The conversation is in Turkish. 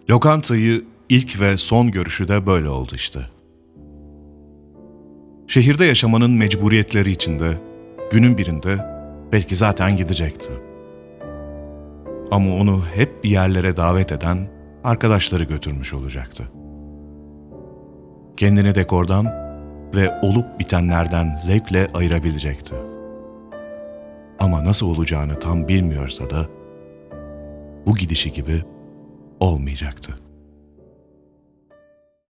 Lokantayı ilk ve son görüşü de böyle oldu işte. Şehirde yaşamanın mecburiyetleri içinde günün birinde belki zaten gidecekti. Ama onu hep bir yerlere davet eden arkadaşları götürmüş olacaktı. Kendini dekordan ve olup bitenlerden zevkle ayırabilecekti. Ama nasıl olacağını tam bilmiyorsa da bu gidişi gibi olmayacaktı.